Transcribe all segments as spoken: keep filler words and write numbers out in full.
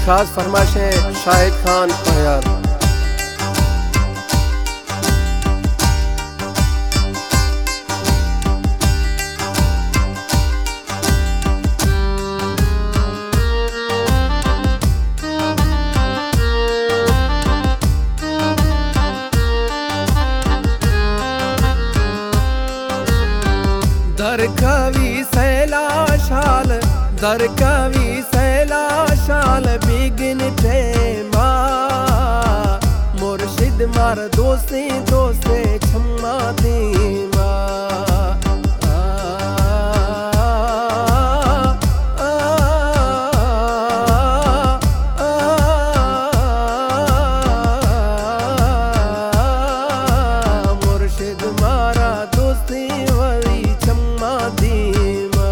खास फरमाइशें शाहिद खान पहयार। दर कवि सैला शाल दर कवि सैला शाल बिगन टेमा मुर्शिद मार दोसे दोसे छम्मा देमा मुर्शिद मारा दोस्ती वरी छम्मा देमा।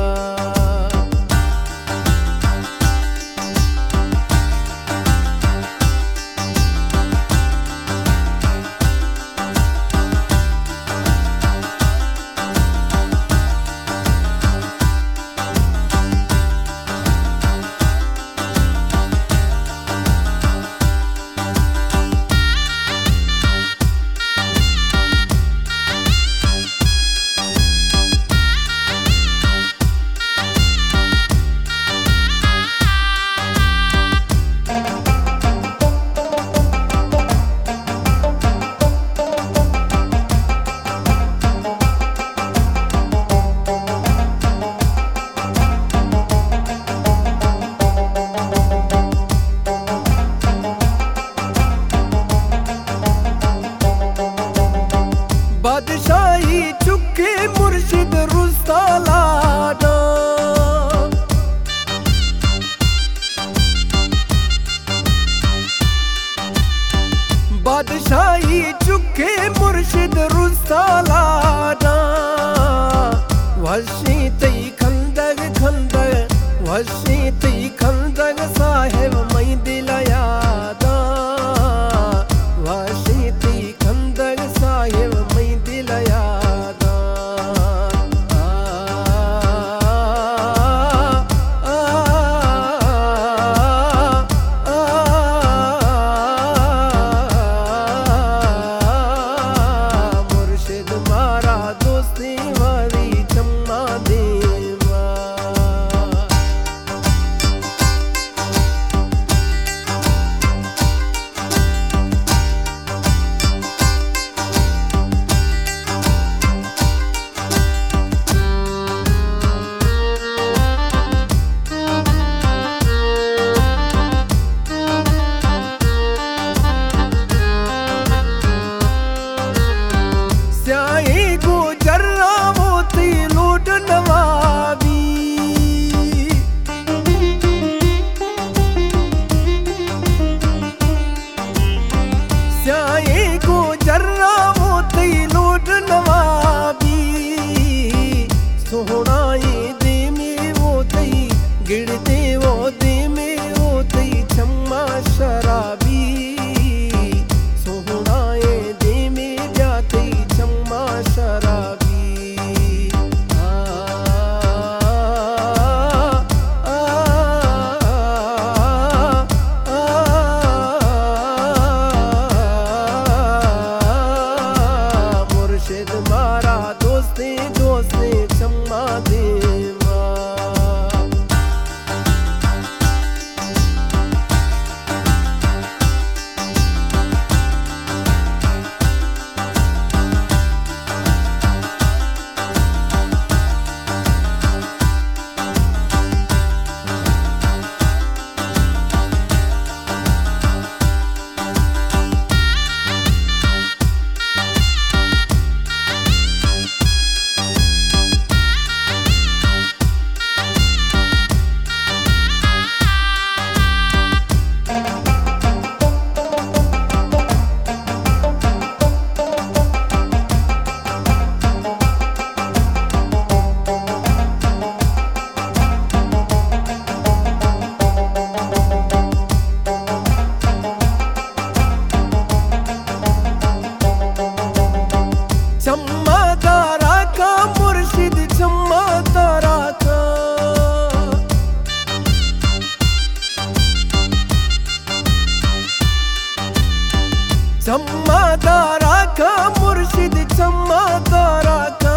चम्मादारा का मुर्शिद चम्मादारा का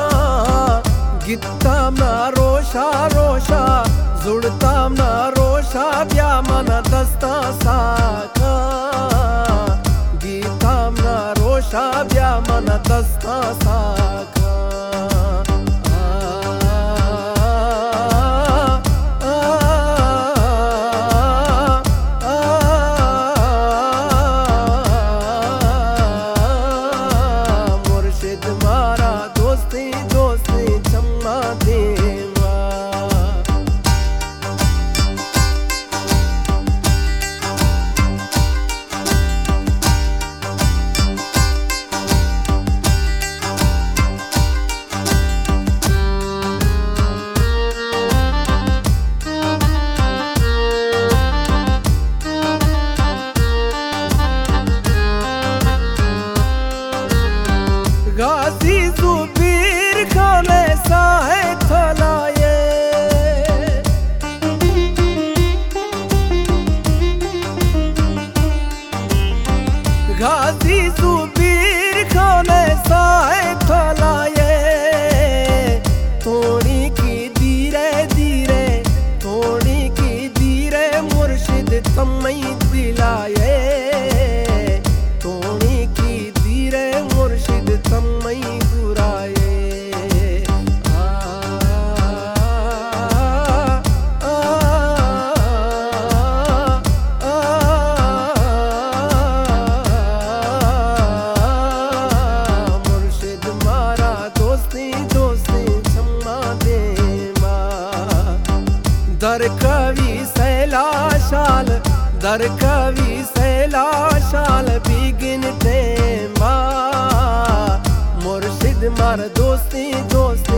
गित्ताम ना रोशा रोशा जुड़ताम ना रोशा ब्या मन दस्ता साका गीताम ना रोशा ब्या मन दस्ता साका गाजी जुबीर खाने साहे थलाये गाजी जुबीर खाने साहे थलाये थोड़ी की धीरे धीरे थोड़ी की धीरे मुर्शिद तमई दिलाये थोड़ी की धीरे मुर्शिद तमई गुराये आ, आ, आ, आ, मुर्शिद मारा दोस्ती दोस्ती चम्मा दे दर कवि सैला शाल दर कवि सैला शाल बिगिन टेमा मुर्शिद मार दोस्ती दोस्ती